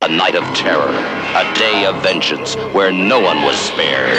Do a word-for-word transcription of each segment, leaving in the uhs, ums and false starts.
A night of terror, a day of vengeance, where no one was spared.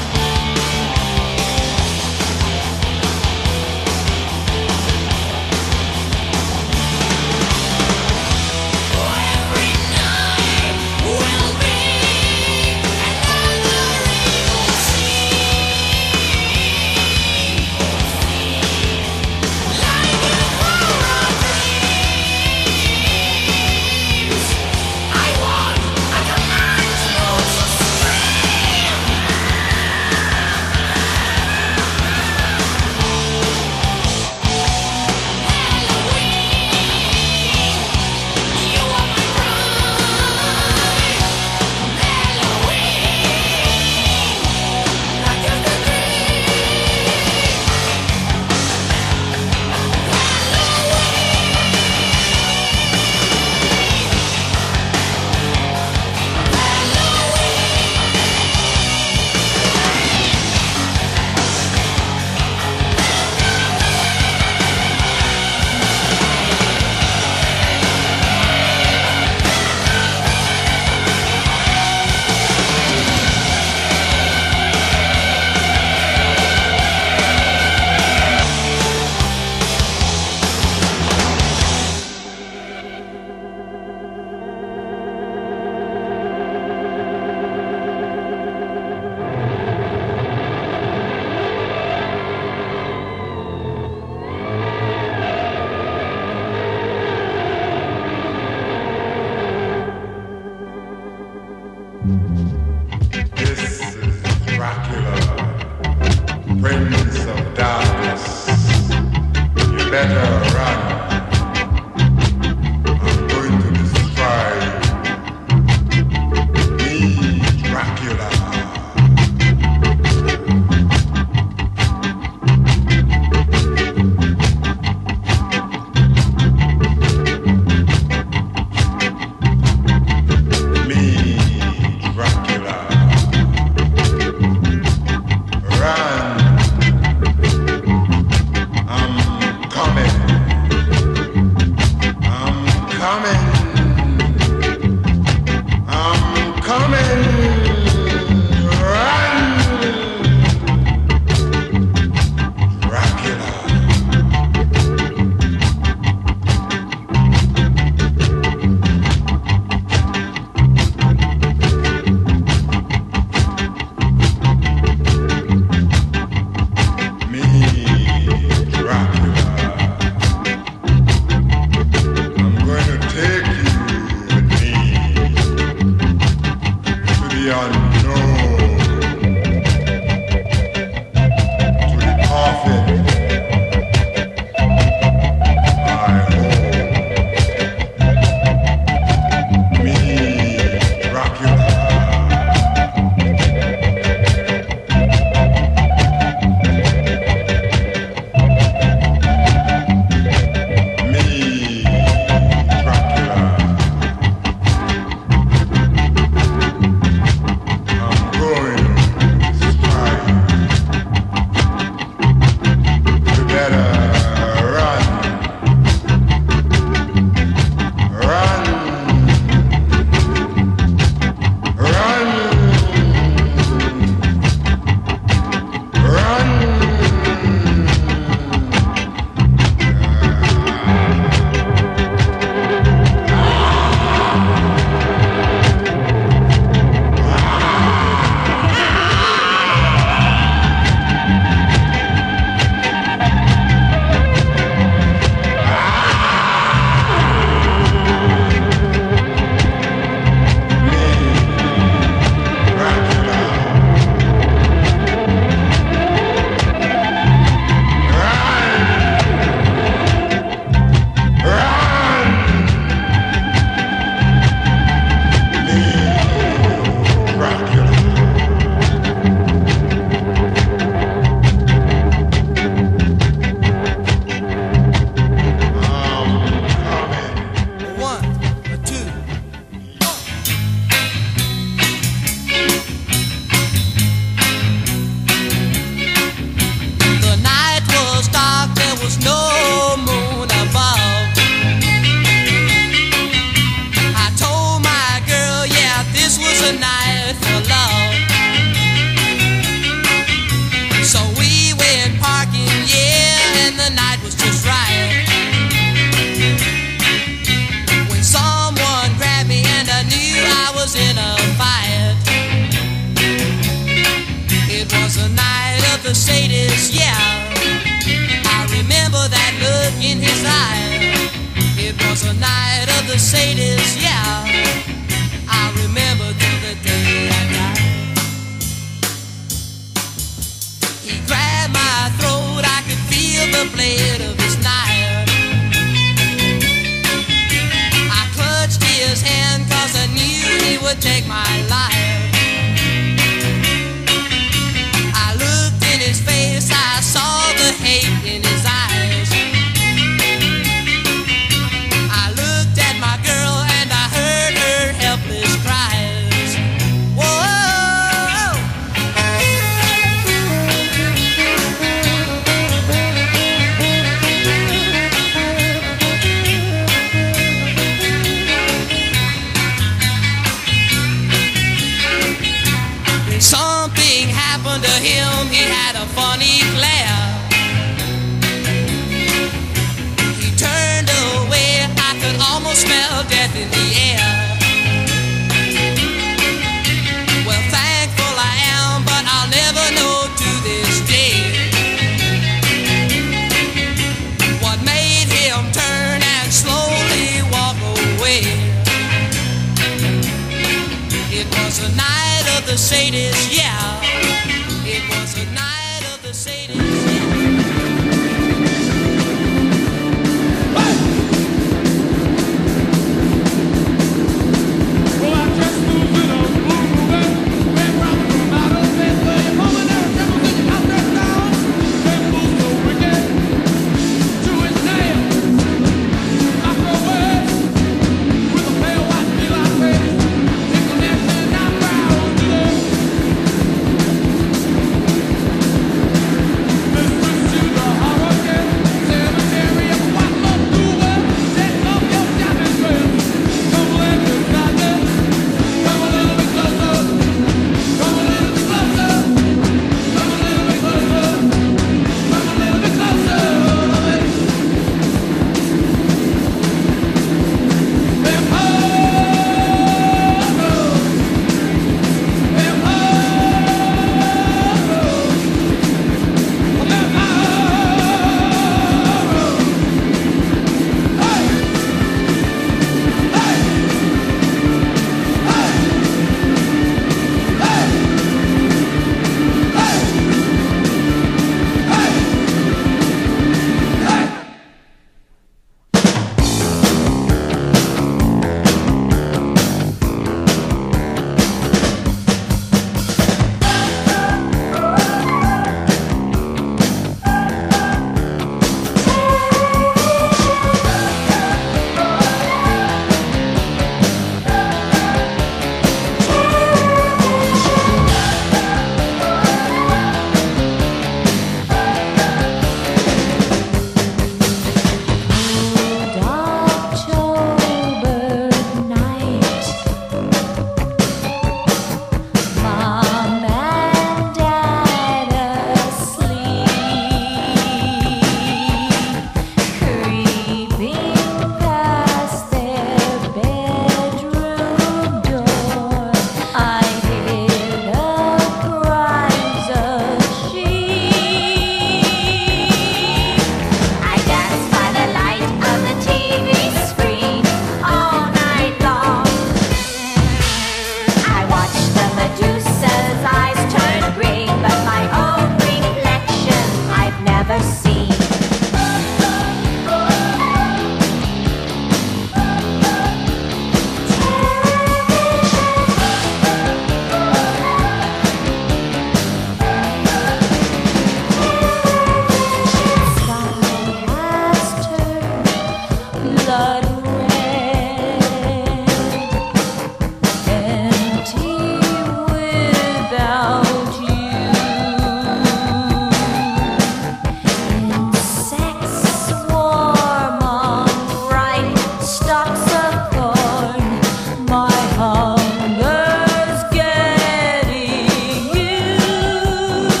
stalks of corn. My hunger's getting huge.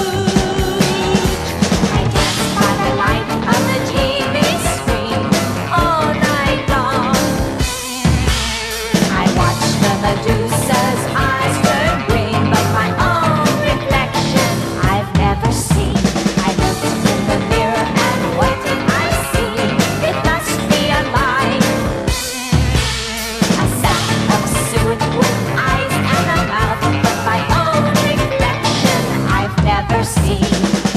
I dance by the light of the T V screen all night long. I watch the Medusa's eyes turn green, but my own reflection I've never seen. I looked in the mirror and what did I see? It must be a lie. A sack of suet with eyes and a mouth, but my own reflection I've never seen.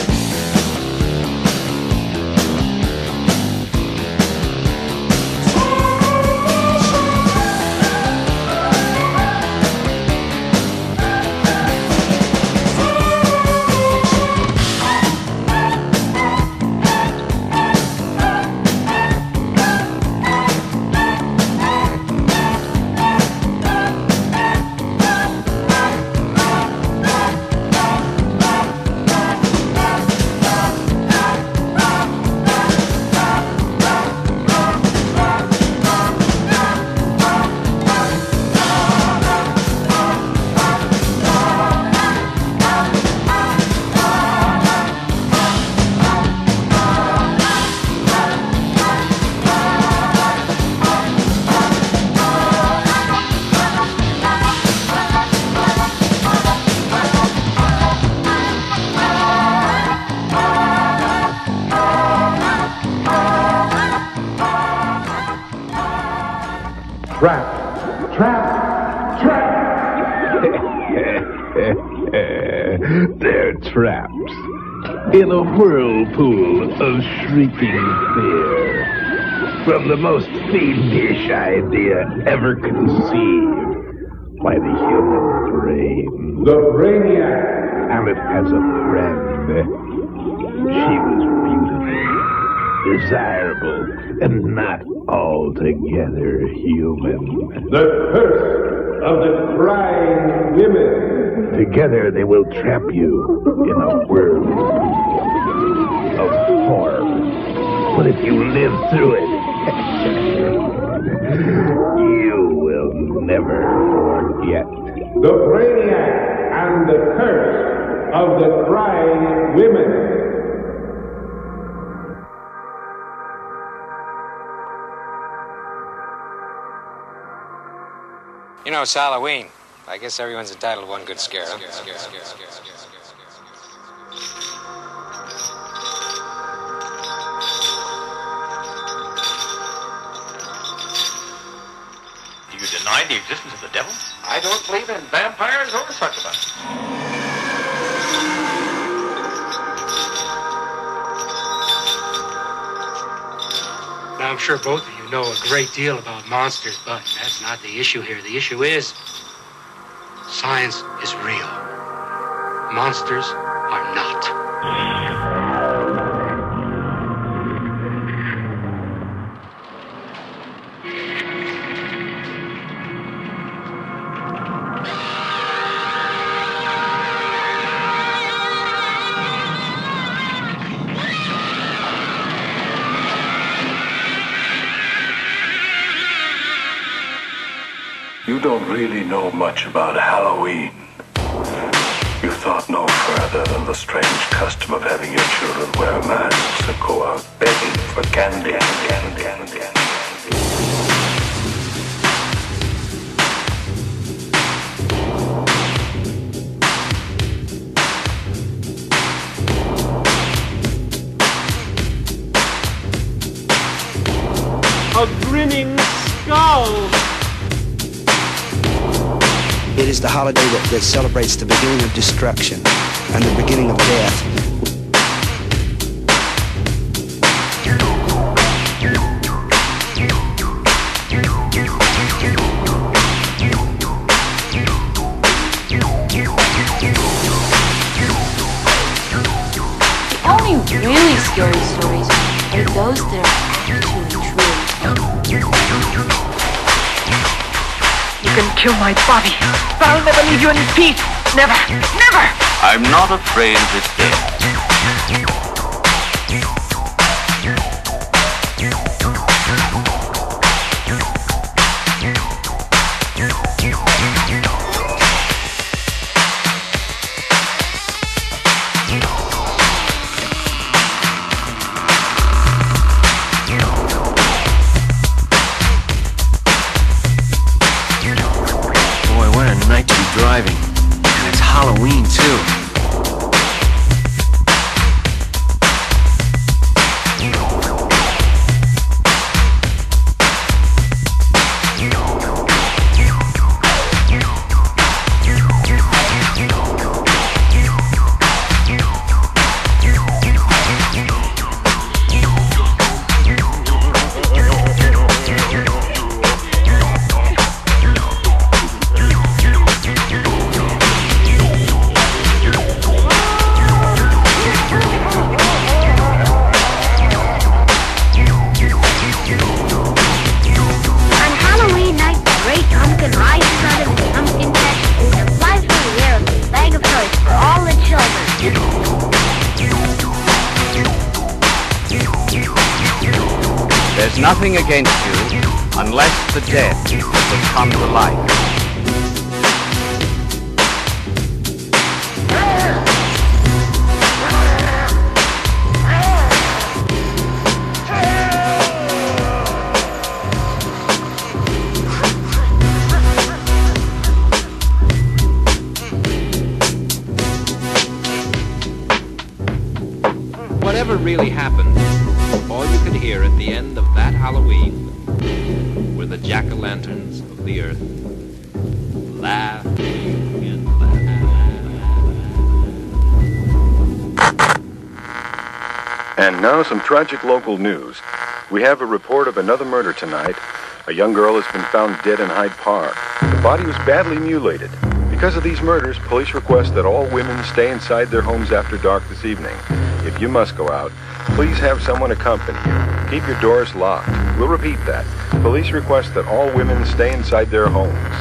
Trap! Trap! Trap! They're traps in a whirlpool of shrieking fear. From the most fiendish idea ever conceived by the human brain. The Brainiac! And it has a friend. She was beautiful, desirable, and not altogether human. The curse of the crying women. Together they will trap you in a world of horror. But if you live through it, you will never forget. The Brainiac and the curse of the crying women. You know, it's Halloween. I guess everyone's entitled to one good scare, huh? Do you deny the existence of the devil? I don't believe in vampires or succubuses. Now, I'm sure both of you know a great deal about monsters, but that's not the issue here. The issue is science is real. Monsters are not. You don't really know much about Halloween. You thought no further than the strange custom of having your children wear masks and go out begging for candy. candy, candy, candy. A grinning skull! It is the holiday that, that celebrates the beginning of destruction and the beginning of death. The only really scary stories are those that are actually true. You can kill my body, but I'll never leave you in peace. Never, never! I'm not afraid of his death. nothing against you unless the dead would come to life. Whatever really happened, all you could hear at the end of that Halloween were the jack-o'-lanterns of the earth laughing and laughing. And now some tragic local news. We have a report of another murder tonight. A young girl has been found dead in Hyde Park. The body was badly mutilated. Because of these murders, police request that all women stay inside their homes after dark this evening. If you must go out, please have someone accompany you. Keep your doors locked. We'll repeat that. Police request that all women stay inside their homes.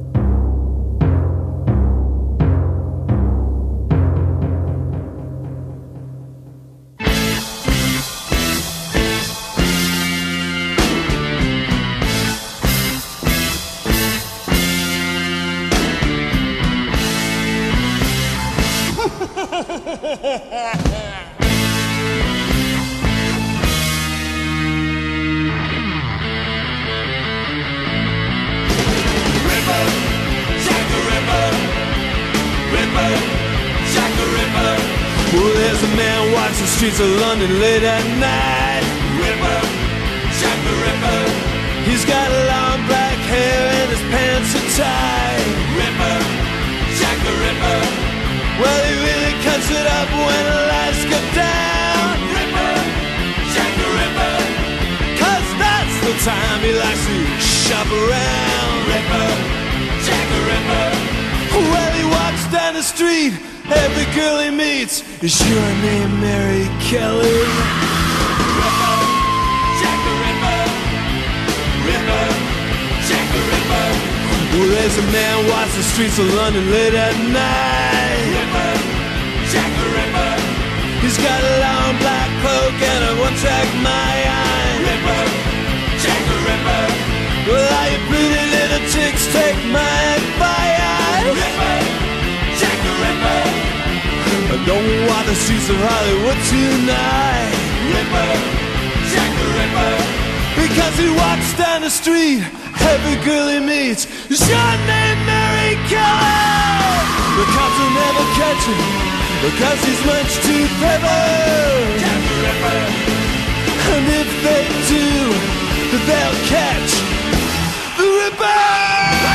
Streets of London late at night. Ripper, Jack the Ripper. He's got long black hair and his pants are tight. Ripper, Jack the Ripper. Well, he really cuts it up when the lights go down. Ripper, Jack the Ripper. Cause that's the time he likes to shop around. Ripper, Jack the Ripper. Well, he walks down the street. Every girl he meets, is your name Mary Kelly? Ripper, Jack the Ripper. Ripper, Jack the Ripper. Well, there's a man walks the streets of London late at night. Ripper, Jack the Ripper. He's got a long black cloak and a one-track mind. Ripper, Jack the Ripper. Well, all you pretty little chicks take my advice. Ripper, Jack the Ripper. I don't want the streets of Hollywood tonight. Ripper, Jack the Ripper. Because he walks down the street, every girl he meets is your name Mary Kelly. The cops will never catch him because he's much too clever. Jack the Ripper. And if they do, they'll catch the Ripper.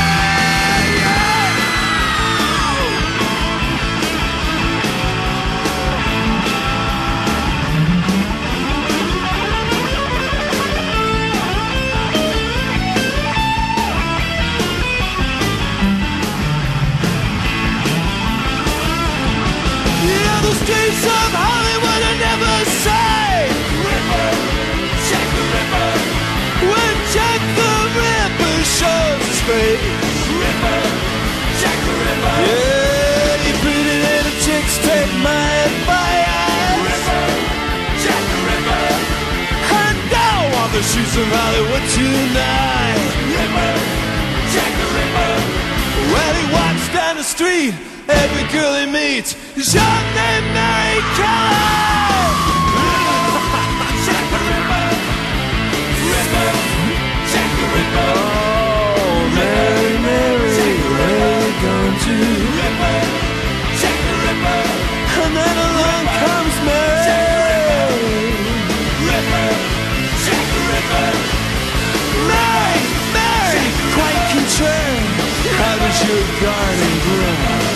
The streets of Hollywood are never safe. Ripper, Jack the Ripper. When Jack the Ripper shows his face. Ripper, Jack the Ripper. Yeah, you pretty little chicks take my advice. Ripper, Jack the Ripper. And down on the streets of Hollywood tonight. Ripper, Jack the Ripper. Well, he walks down the street. Every girl he meets is your name Mary Kelly. Jack the Ripper. Ripper, Jack the Ripper. Oh, Mary, Mary, where you going to? Ripper, Jack the Ripper. And then along comes Mary. Ripper, Jack the Ripper. Mary, Mary, quite concerned. How does your garden grow?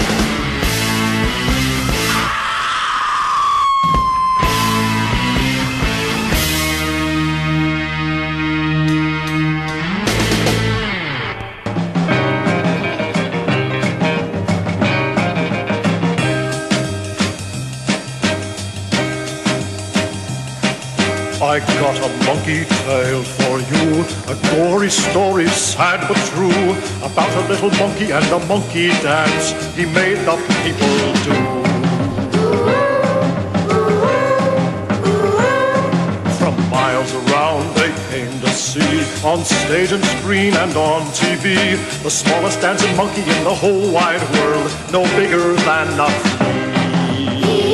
I got a monkey tale for you, a gory story, sad but true, about a little monkey and a monkey dance he made the people do. From miles around they came to see, on stage and screen and on T V, the smallest dancing monkey in the whole wide world, no bigger than a flea.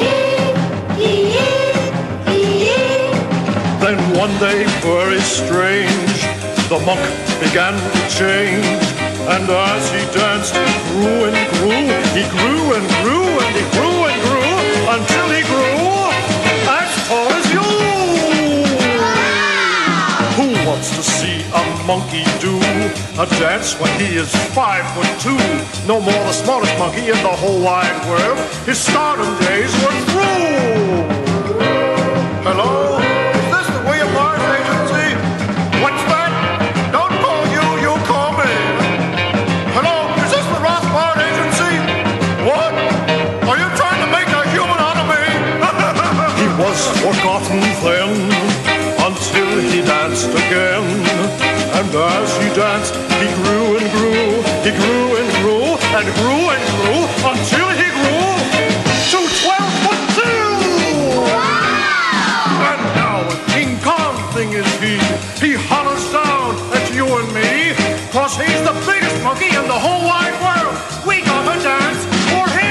Then one day, very strange, the monk began to change, and as he danced, he grew and grew, he grew and grew, and he grew and grew, until he grew as tall as you. Who wants to see a monkey do a dance when he is five foot two? No more the smartest monkey in the whole wide world. His stardom days were through. Hello? Is this the William Morris Agency? What's that? Don't call you, you call me. Hello? Is this the Rothbard Agency? What? Are you trying to make a human out of me? He was forgotten then, until he danced again. And as he danced, he grew and grew, he grew and grew, and grew and grew, until he grew to twelve foot two! Wow! And now a King Kong thing is he. He hollers down at you and me, cause he's the biggest monkey in the whole wide world. We gonna dance for him!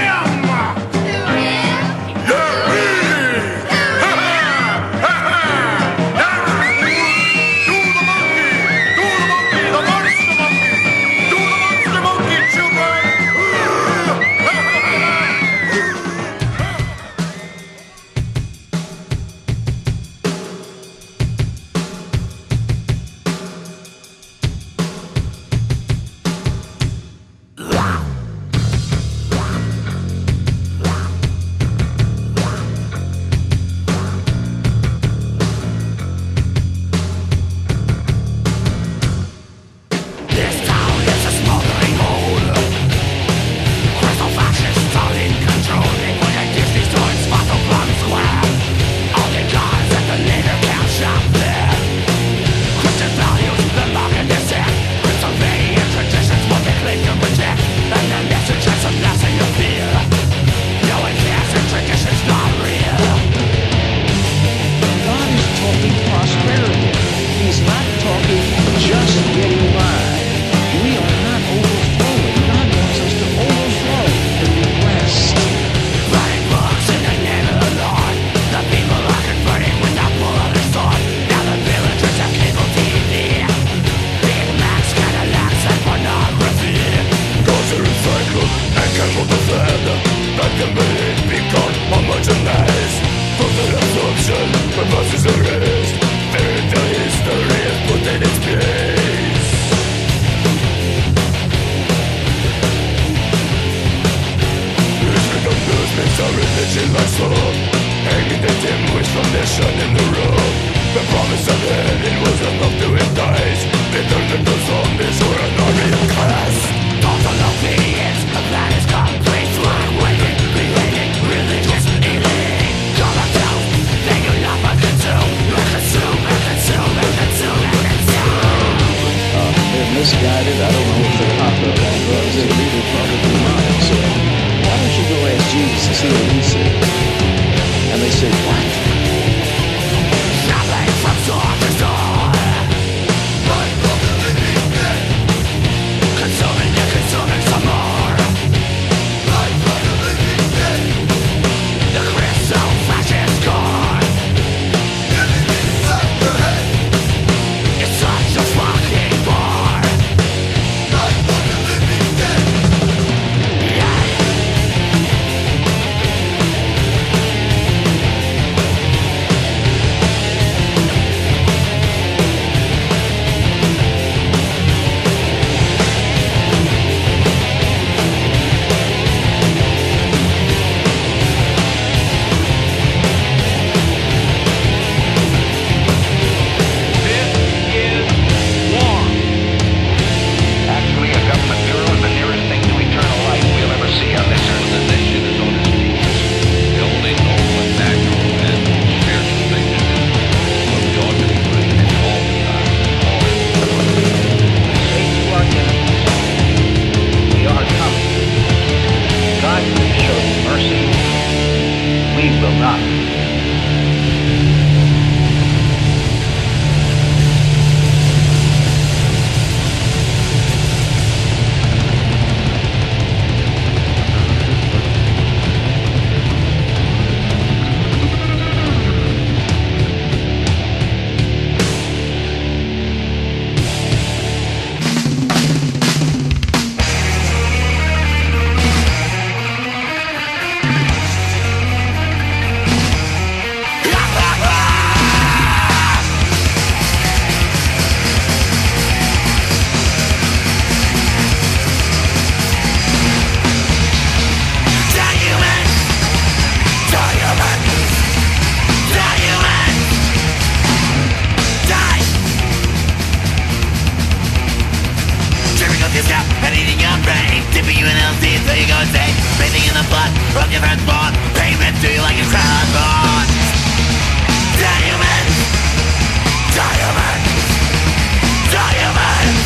up your scalp and eating your brain, dipping you in L C until you go insane, bathing in the blood from your firstborn, payment to you like a crown born. Diamonds, diamonds, diamonds,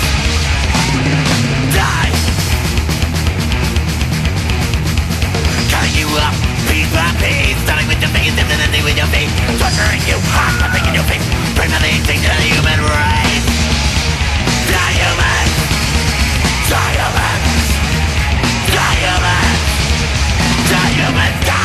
die. Cutting you up, piece by piece, starting with your fingers, dipping ending with your feet, torturing you, hot, nothing in your face, bring nothing extinct to the human race. Diamonds, diamonds, diamonds, diamonds, die.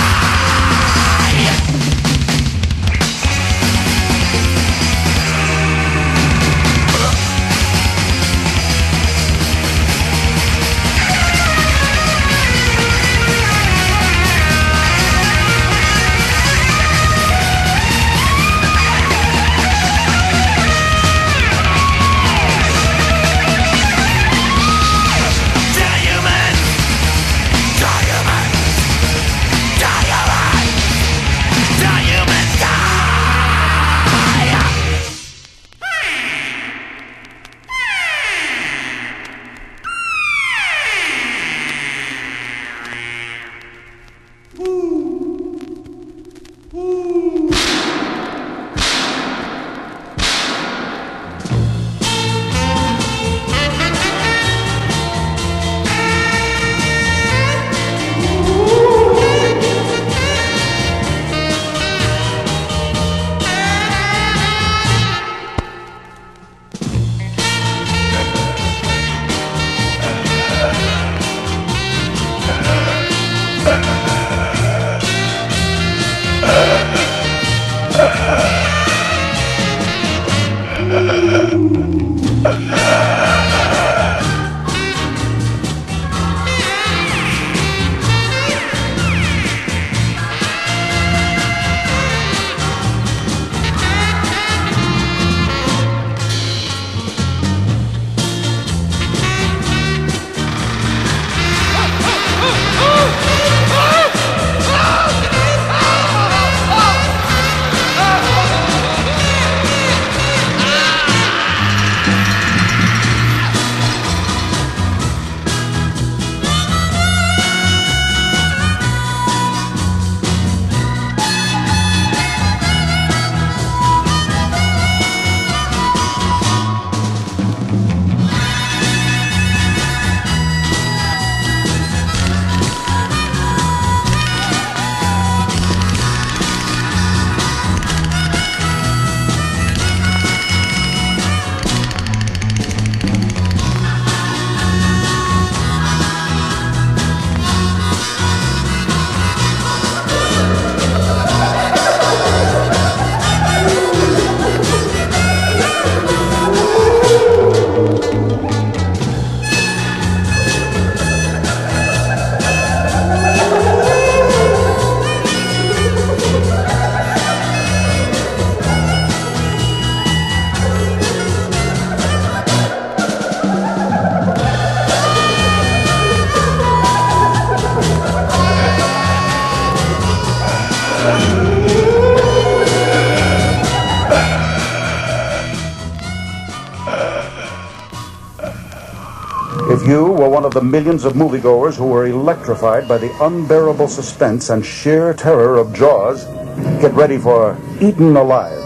If you were one of the millions of moviegoers who were electrified by the unbearable suspense and sheer terror of Jaws, get ready for Eaten Alive.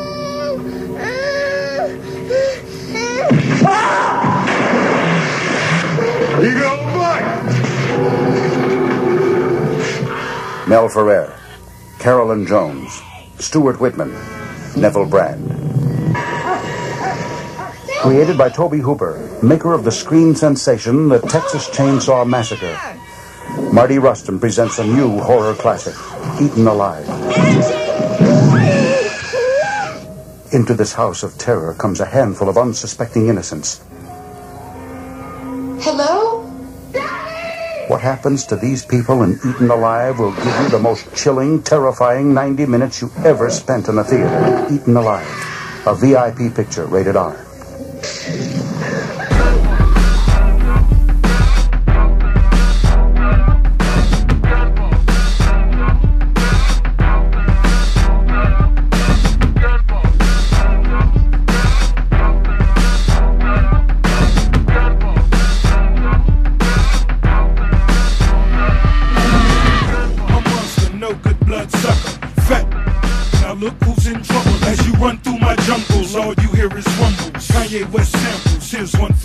Eagle Black! Mel Ferrer, Carolyn Jones, Stuart Whitman, Neville Brand. Created by Tobe Hooper, maker of the screen sensation The Texas Chainsaw Massacre, Marty Rustin presents a new horror classic, Eaten Alive. Into this house of terror comes a handful of unsuspecting innocents. Hello? What happens to these people in Eaten Alive will give you the most chilling, terrifying ninety minutes you ever spent in a theater. Eaten Alive, a V I P picture, rated R.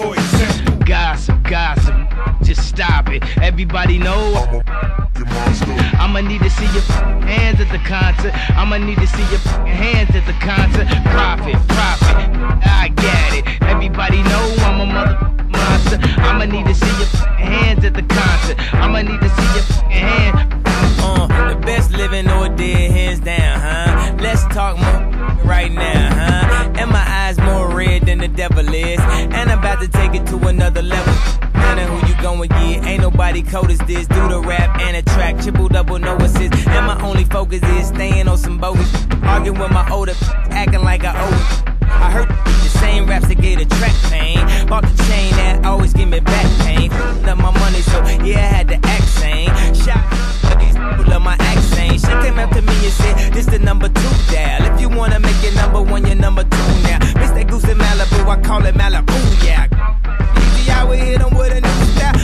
For example, gossip, gossip, just stop it. Everybody know I'ma need to see your hands at the concert. I'ma need to see your hands at the concert. Profit, profit, I get it. Everybody know I'm a mother monster. I'ma need to see your hands at the concert. I'ma need to see your hands. Uh, the best living or dead, hands down, huh? Let's talk more right now, huh? And my eyes more red than the devil is, and I'm about to take it to another level. Matter who you gon' get, ain't nobody cold as this. Do the rap and a track, triple double no assist. And my only focus is staying on some bogus. Arguing with my older, acting like I owe it. I heard the same raps that gave the track pain. Bought the chain that always give me back pain. Up my money, so yeah, I had to act sane. Shot these people love my accent. She came up to me and said, this the number two dial. If you wanna make it number one, you're number two now. Miss that goose in Malibu, I call it Malibu, yeah. Easy, I will hit them with a new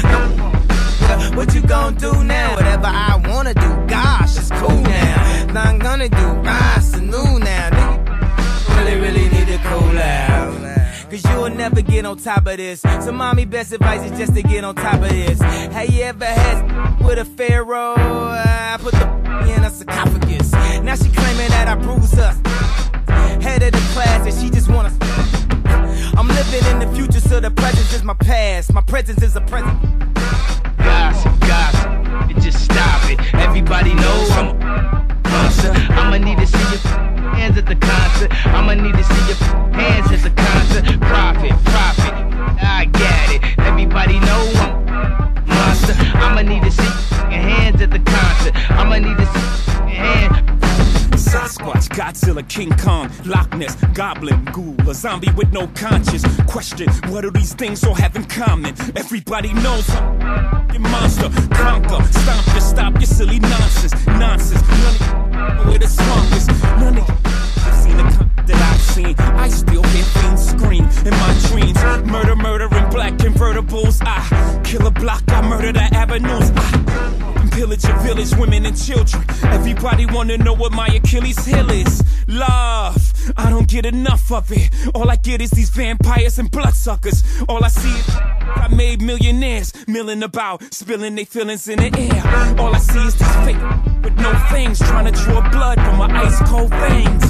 style. What you gon' do now? Whatever I wanna do, gosh, it's cool now. Now I'm gonna do, ah, it's new now. Nigga, really, really need to cool out. Cause you'll never get on top of this. So mommy, best advice is just to get on top of this. Have you ever had with a pharaoh? I put the in a sarcophagus. Now she claiming that I bruised her. Head of the class and she just wanna. I'm living in the future, so the present is my past. My presence is a present. Gossip, gossip, it just stop it. Everybody knows I'm a monster. I'ma need to see your hands at the concert. I'ma need to see your hands at the concert. Profit, profit, I get it. Everybody know I'm a monster. I'ma need to see your hands at the concert. I'ma need to see your hands. Sasquatch, Godzilla, King Kong, Loch Ness, Goblin, Ghoul, a zombie with no conscience. Question, what do these things all have in common? Everybody knows I'm a monster. Conquer, stomp and stop your silly nonsense. Nonsense, none of you the smartest. None of you have seen the con that I've seen. I still hear things scream in my dreams. Murder, murder in black convertibles. I kill a block, I murder the avenues. I pillage a village, women and children. Everybody wanna know what my Achilles heel is. Love, I don't get enough of it. All I get is these vampires and bloodsuckers. All I see is I made millionaires milling about, spilling their feelings in the air. All I see is these fake with no fangs, trying to draw blood from my ice cold veins.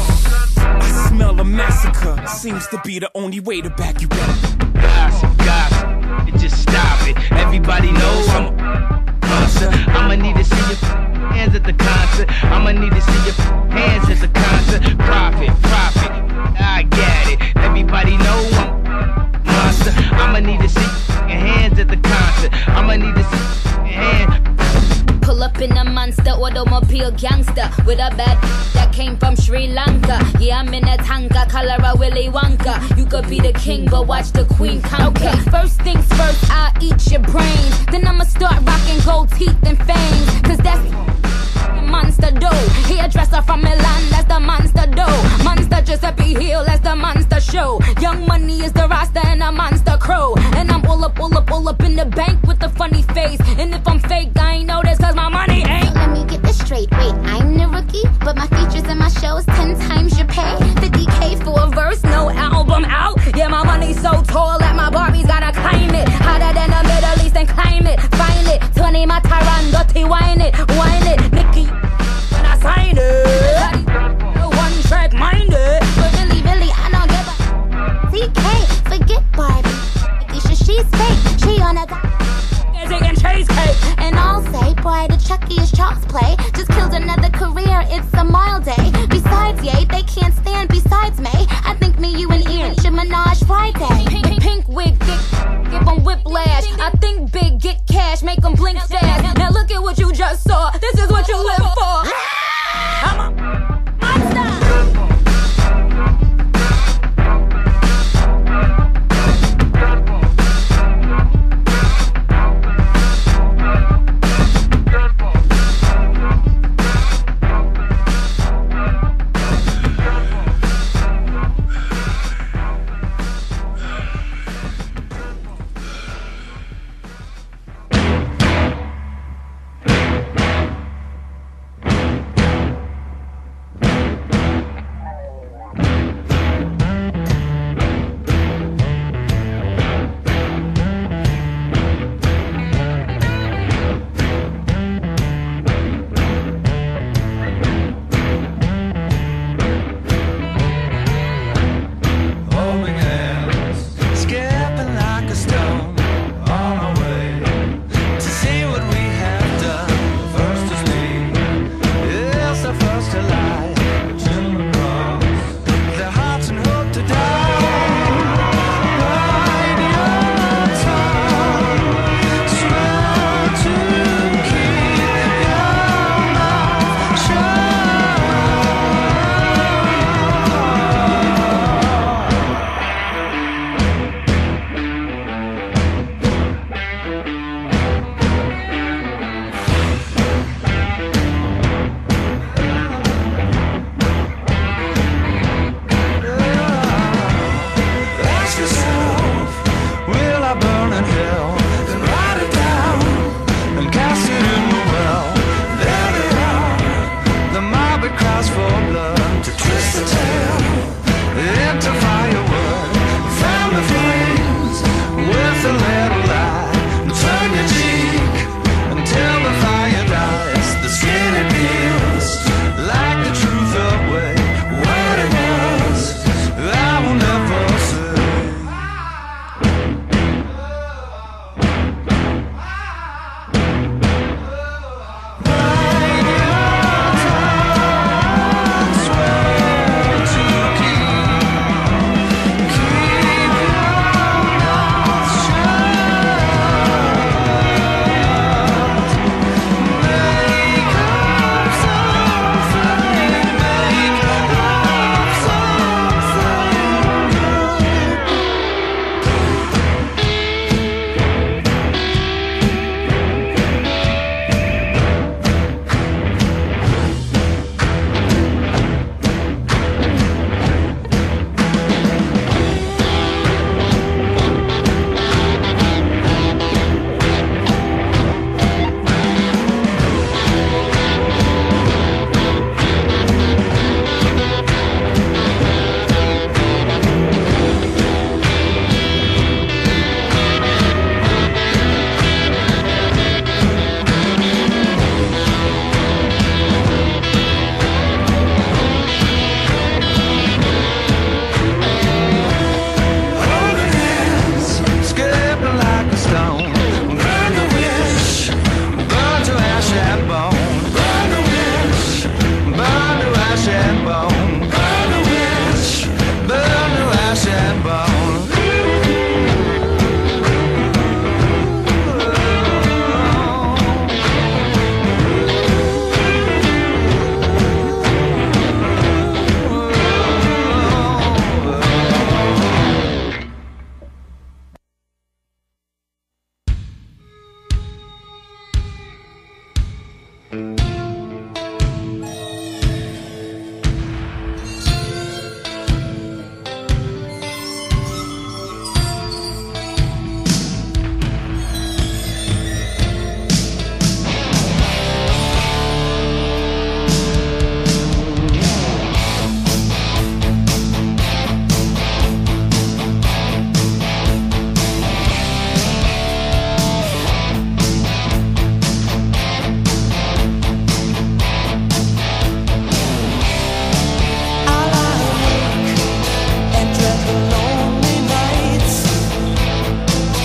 I smell a massacre, seems to be the only way to back you up. Gossip, gossip, it just stop it. Everybody knows I'm a monster. I'ma need to see your hands at the concert. I'ma need to see your hands at the concert. Profit, profit, I get it. Everybody know I'm a monster. I'ma need to see your hands at the concert. I'ma need to see your hands. Pull up in a monster automobile gangster with a bad that came from Sri Lanka. Yeah, I'm in a tanka, color a Willy Wonka. You could be the king, but watch the queen conquer. Okay, first things first, I'll eat your brains. Then I'ma start rocking gold teeth and fangs. Cause that's monster dough. Hairdresser from Milan, that's the monster dough. Monster Giuseppe Hill, that's the monster show. Young Money is the roster and a monster crow. And I'm all up, all up, all up in the bank with a funny face. And if I'm fake, I ain't know this cause my money ain't. Let me get this straight, wait, I'm the rookie, but my features and my shows ten times your pay. fifty K for a verse, no album out. Yeah, my money's so tall that my Barbies gotta climb it. Hotter than the Middle East and climb it, find it. Tony Mataran, dirty wine it, wine it. Nicky, when I sign it, one track minded. But really, really, I don't give a C K, forget Barbie. She's fake, she on a guy taking cheesecake. And I'll say,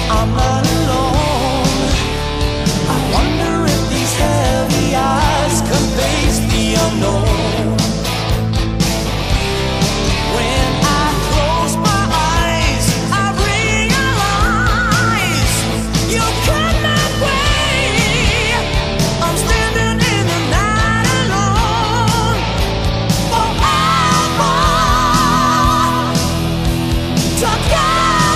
I'm not alone. I wonder if these heavy eyes can face the unknown. When I close my eyes, I realize you come my way. I'm standing in the night alone forever. Together.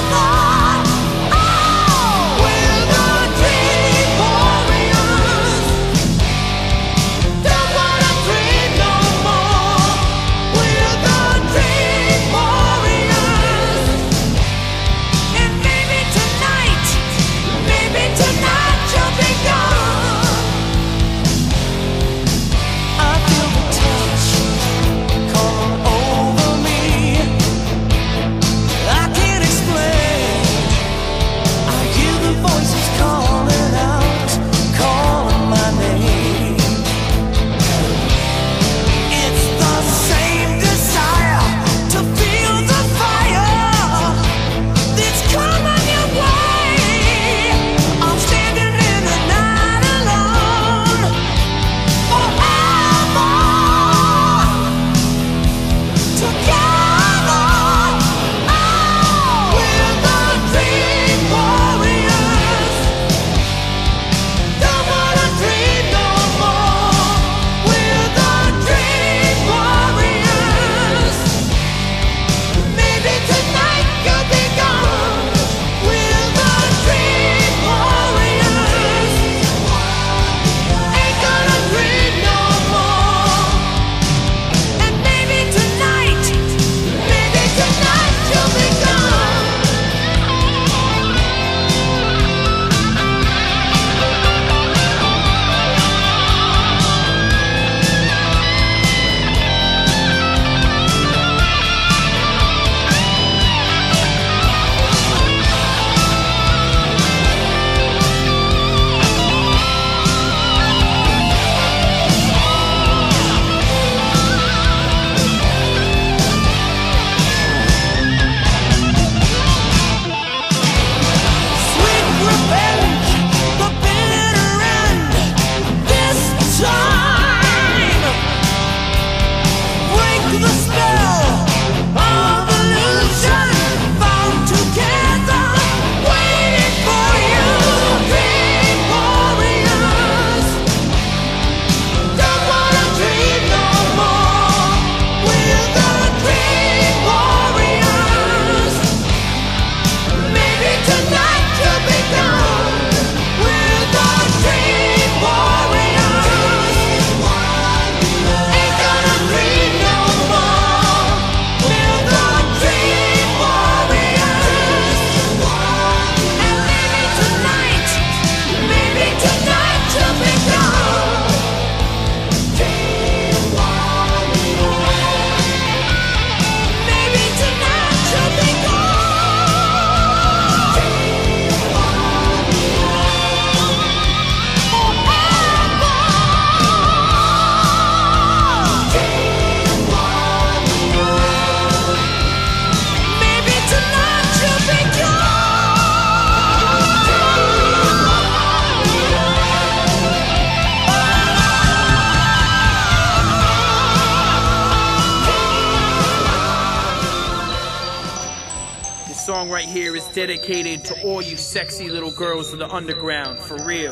song right here is dedicated to all you sexy little girls of the underground, for real.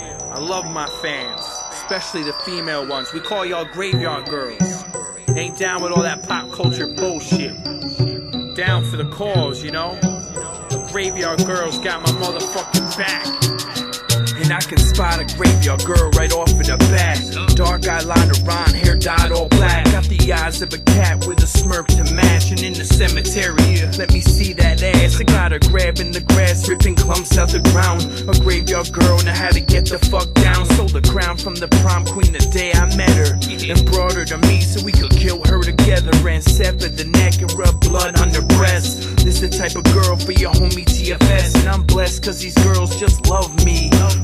I love my fans, especially the female ones. We call y'all graveyard girls. Ain't down with all that pop culture bullshit. Down for the cause, you know? The graveyard girls got my motherfucking back. And I can spot a graveyard girl right off in the back. Dark eyeliner on, hair dyed all black. Got the eyes of a cat with a smirk to match. And in the cemetery, let me see that ass. I got her grabbing the grass, ripping clumps out the ground. A graveyard girl know how to get the fuck down. Stole the crown from the prom queen the day I met her, and brought her to me so we could kill her together. And sever the neck and rub blood on her breast. This the type of girl for your homie T F S. And I'm blessed cause these girls just love me.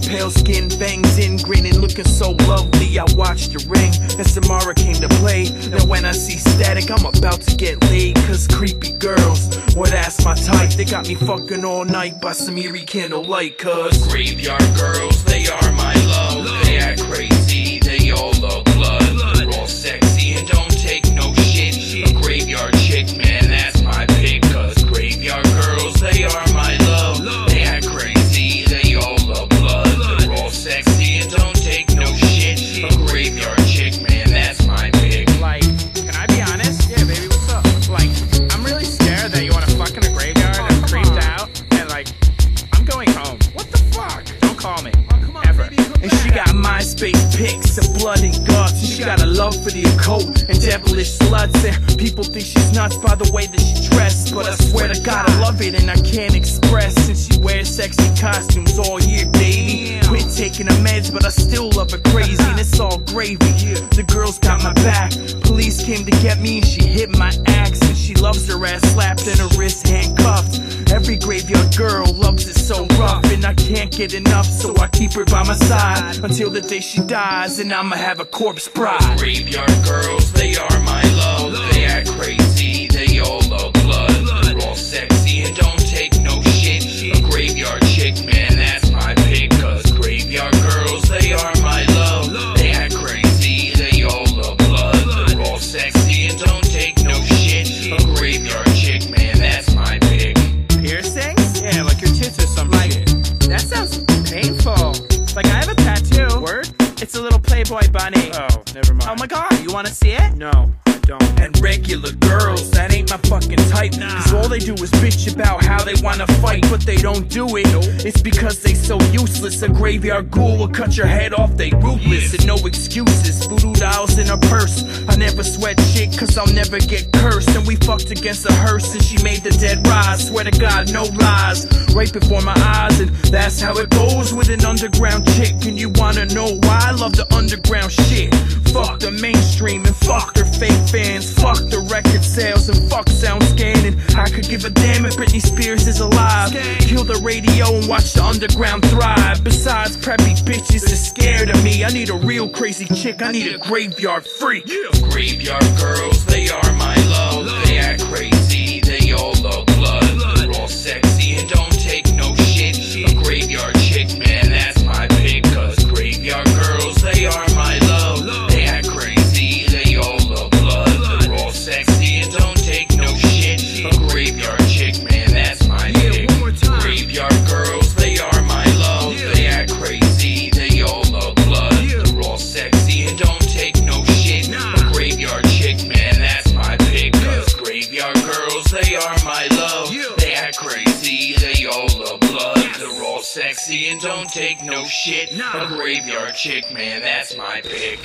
pale skin, bangs in, grinning, looking so lovely. I watched her ring as Samara came to play. Now when I see static, I'm about to get laid. Cause creepy girls, well that's my type. They got me fucking all night by some eerie candlelight. Cause graveyard girls, they are my love. They act crazy, they all love blood. They're all sexy and don't take no shit. A graveyard chick, man, that's my pick. Cause graveyard girls, they are my love. They act crazy, they all love blood. They're all sexy and don't take no shit. A graveyard chick, man, that's my pick. Like, can I be honest? Yeah, baby, what's up? Like, I'm really scared that you want to fuck in a graveyard oh, and creeped on. out. And like, I'm going home. What the fuck? Don't call me. Oh, on, ever. Baby, and she got MySpace pics of blood and guts. And she got a love for the occult and devilish sluts. And people think she's nuts by the way that she dressed. But I swear to God, I love it and I can't express. Since she wears sexy costumes all year, baby. Quit taking her meds, but I still love her crazy. And it's all gravy. The girl's got my back. Police came to get me and she hit my axe. And she loves her ass slapped and her wrist handcuffed. Every graveyard girl loves it so rough. And I can't get enough, so I keep her by my side until the day she dies, and I'ma have a corpse bride. Graveyard girls, they are my love. They act crazy, they all love blood. They're all sexy and don't take no shit. A graveyard chick, man, that's my pick. Cause graveyard girls, they are my love. They act crazy, they all love blood. They're all sexy and don't take no shit. A graveyard chick, man, that's my pick. Piercings? Yeah, like your tits or something. Like, that sounds painful. Like, I have a tattoo. Word? It's a little Playboy bunny. Oh, never mind. Oh my god, you wanna see it? No, I don't. And regular girls, that ain't my fucking type. Nah. Cause all they do is bitch about how they wanna fight, but they don't do it. Nope. It's because they so useless. A graveyard ghoul will cut your head off, they ruthless. Yeah. And no excuses, voodoo dolls in her purse. I never sweat shit cause I'll never get cursed. And we fucked against a hearse and she made the dead rise. Swear to God, no lies, right before my eyes. And that's how it goes with an underground chick. And you wanna know why? I love the underground shit. Fuck the mainstream and fuck their fake fans. Fuck the record sales and fuck SoundScan. And I could give a damn if Britney Spears is alive. Kill the radio and watch the underground thrive. Besides, preppy bitches are scared of me. I need a real crazy chick, I need a graveyard freak. Graveyard girls, they are my love. They act crazy, they all love blood. They're all sexy and don't take no shit. A graveyard chick, man, that's my pick. Cause graveyard girls, they are my love. They act crazy, they all love blood. They're all sexy and don't take no shit. A graveyard chick, man, that's my pick. Graveyard girls, they are my love. They act crazy, they all love blood. They're all sexy and don't take no shit. A graveyard chick, man, that's my pick. Cause graveyard girls, they are my love. They act crazy, they all love blood. They're all sexy and don't take no shit. A graveyard chick, man, that's my pick.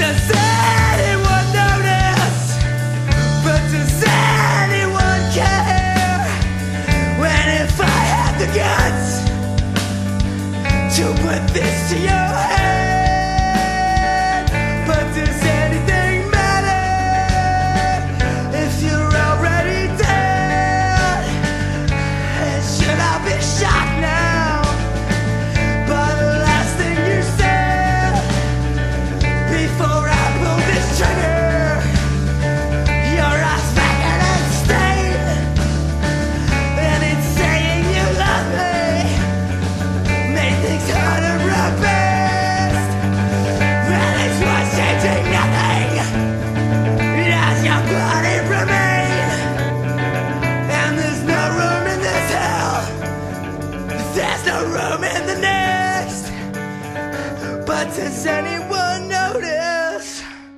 does anyone notice? But does anyone care? When if I had the guts to put this to your head, but does anything matter if you're already dead? And should I be shocked now by the last thing you said before I pull this trigger? Your eyes vacant and stained, and it's saying you love me. Made things harder at best, and it's was changing nothing as your body remain. And there's no room in this hell, there's no room in the next. But does anyone notice?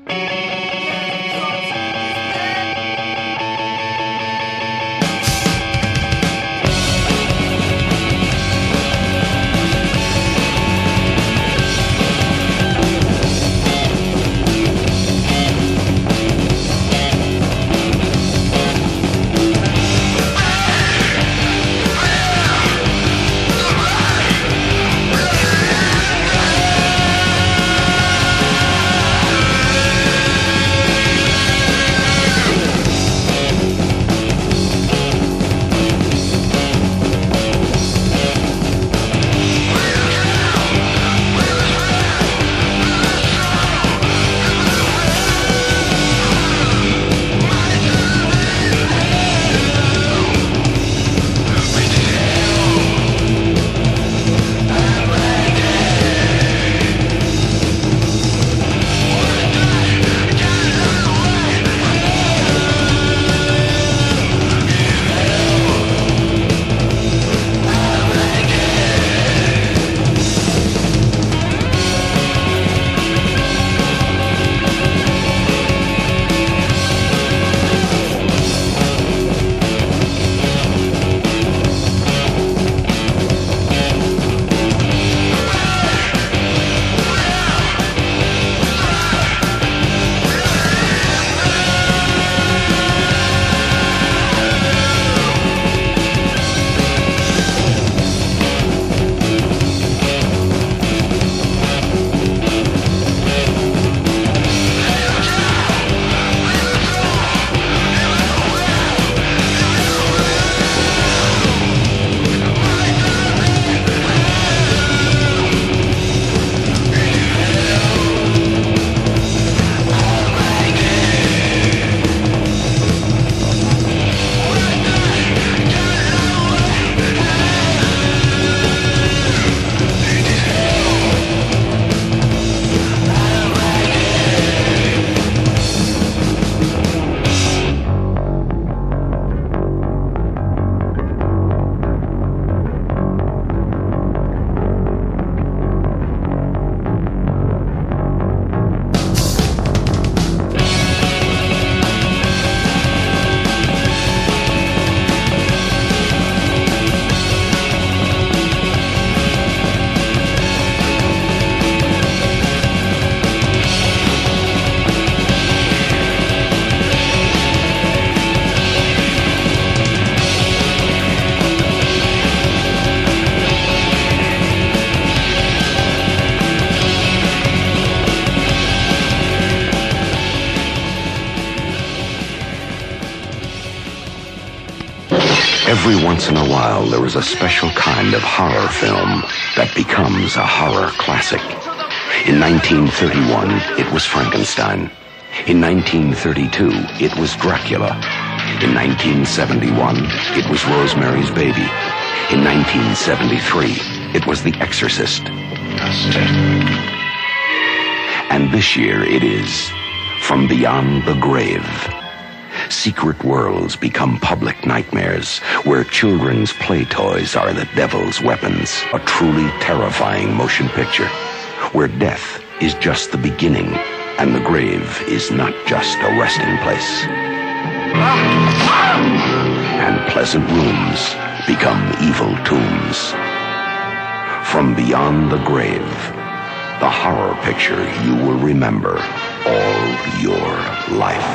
Every once in a while, there is a special kind of horror film that becomes a horror classic. In nineteen thirty-one, it was Frankenstein. In nineteen thirty-two, it was Dracula. In nineteen seventy-one, it was Rosemary's Baby. In nineteen seventy-three, it was The Exorcist. And this year it is From Beyond the Grave. Secret worlds become public nightmares, where children's play toys are the devil's weapons. A truly terrifying motion picture, where death is just the beginning, and the grave is not just a resting place. And pleasant rooms become evil tombs. From Beyond the Grave, The horror picture you will remember all your life.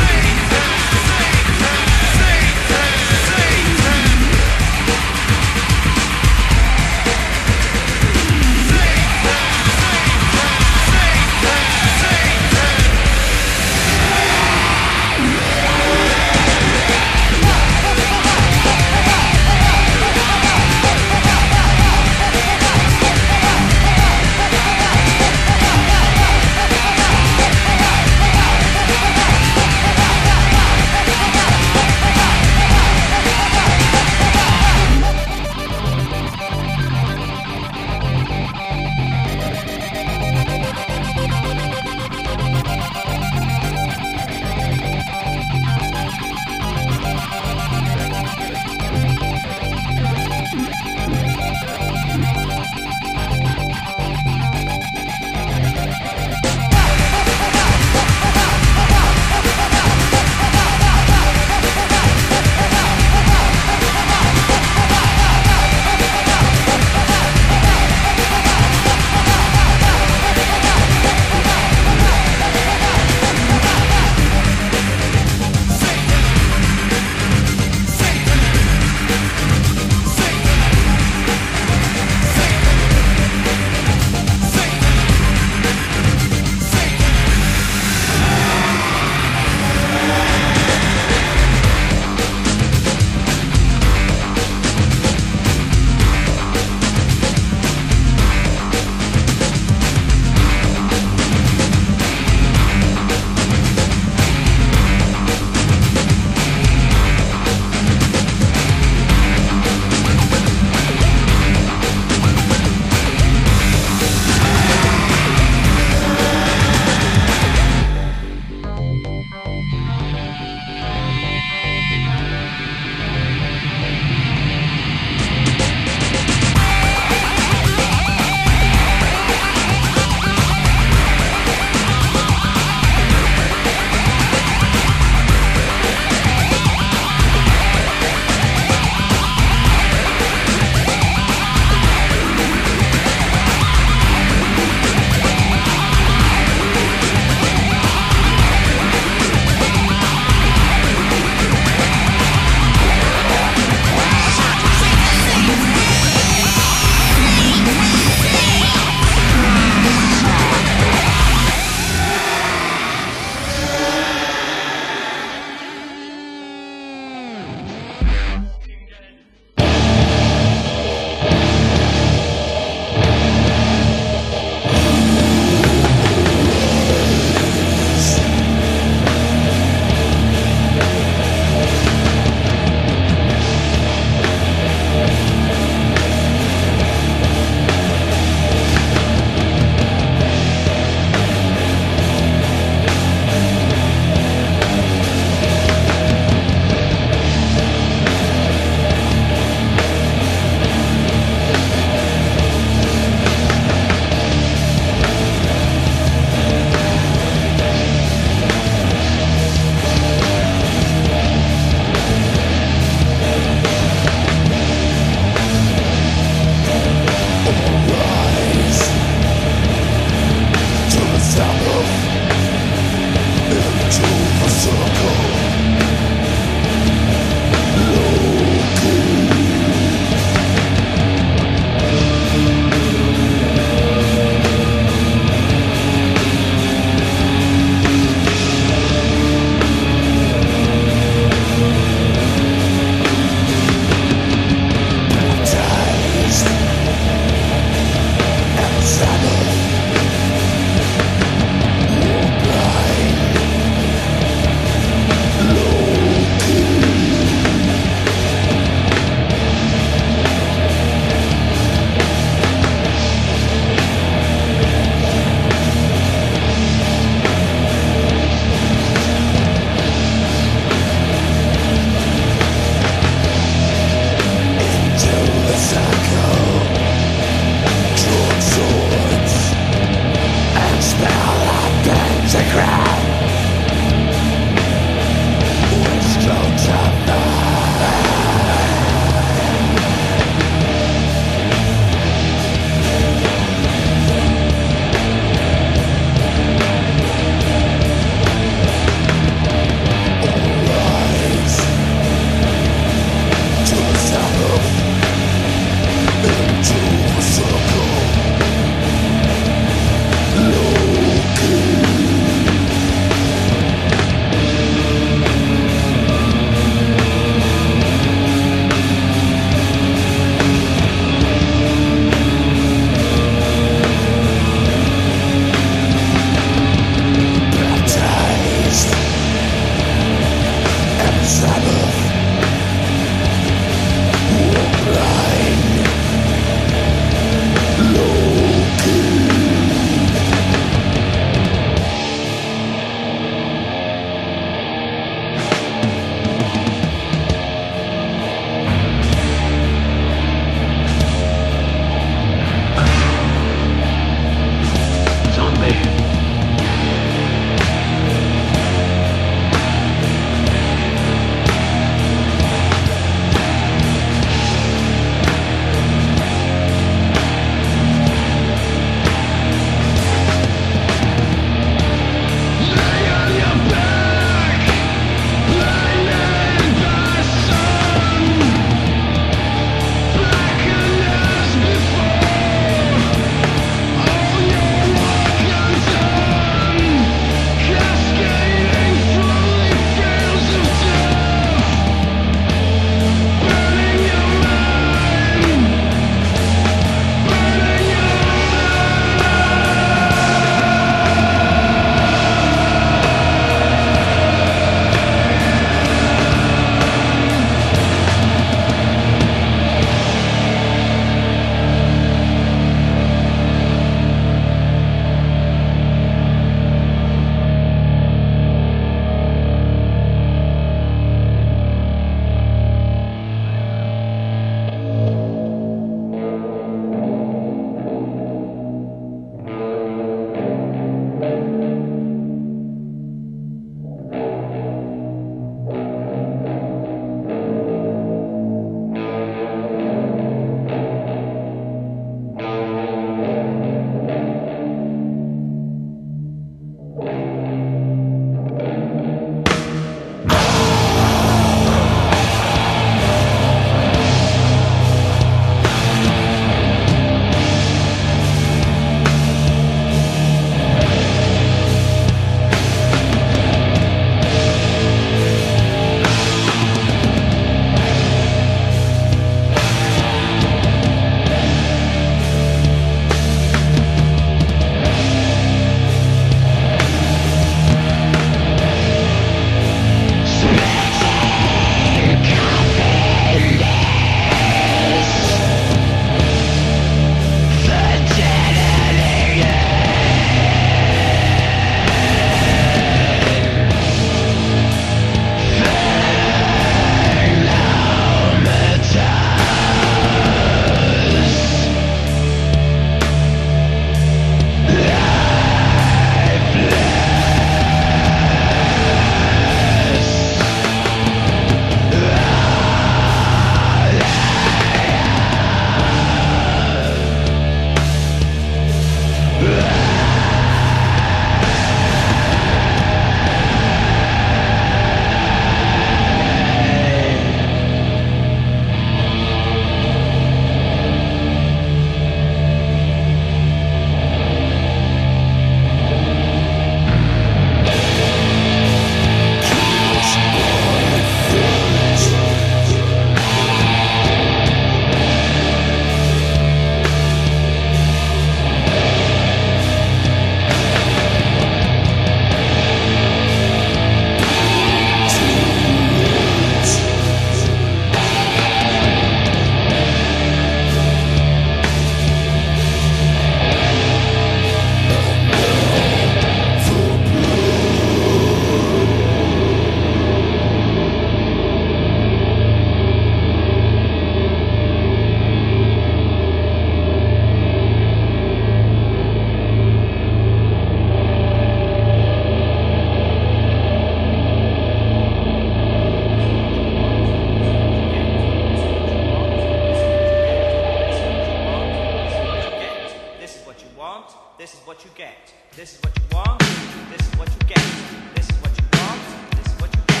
this is what you get. This is what you want, this is what you get. This is what you want, this is what you get.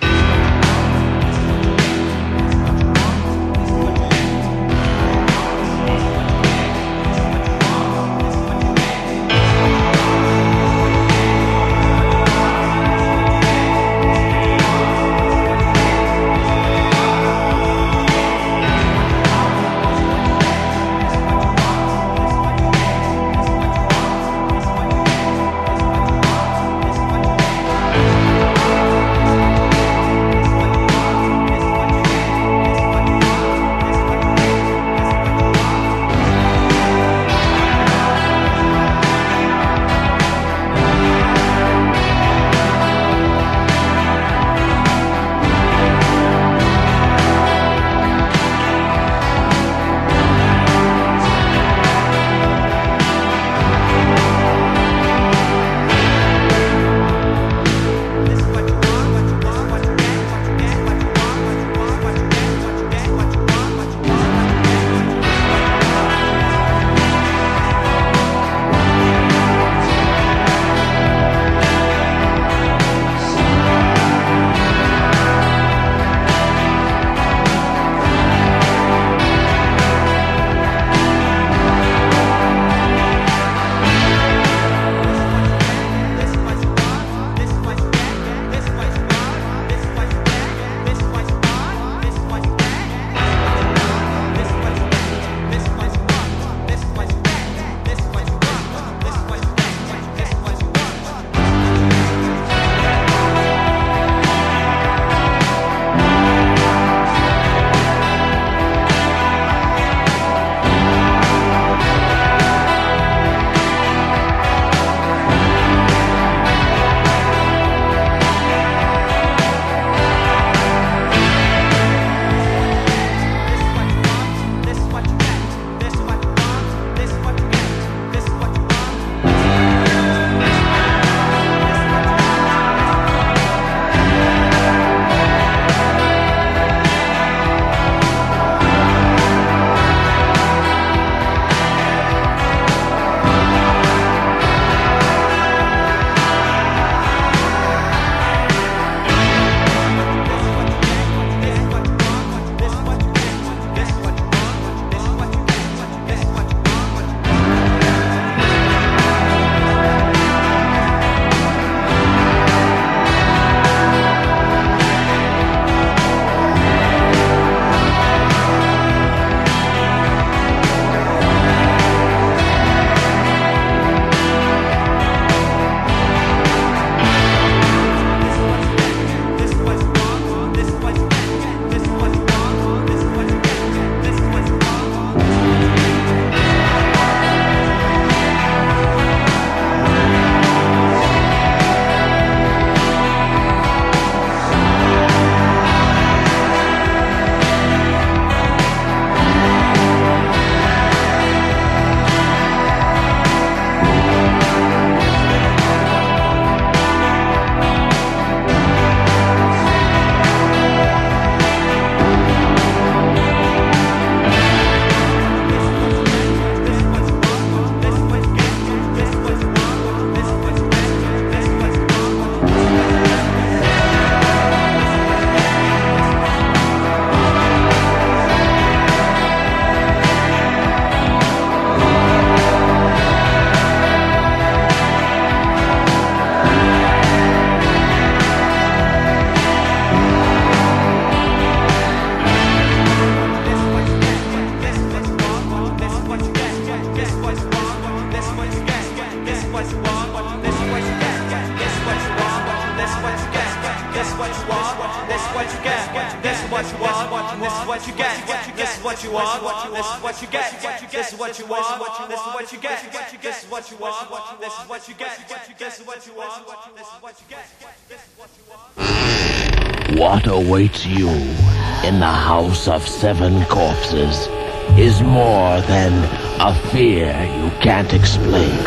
what you get. This is what you want. This is what you get. This is what you want. This is what you get. This is what you want. This is what you get. This is what you want. This is what you get. This is what you want. What awaits you in the House of Seven Corpses is more than a fear you can't explain,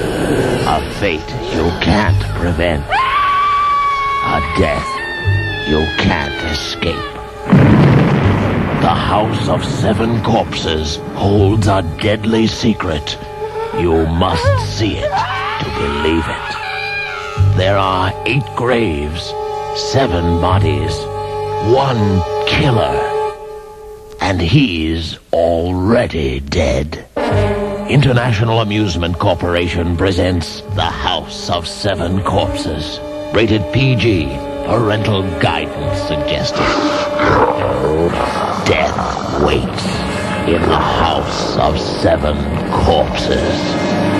a fate you can't prevent, a death you can't escape. The House of Seven Corpses holds a deadly secret You must see it to believe it. There are eight graves, seven bodies, one killer, and he's already dead. International Amusement Corporation presents The House of Seven Corpses. Rated P G. Parental guidance suggested. Death waits in the House of Seven Corpses.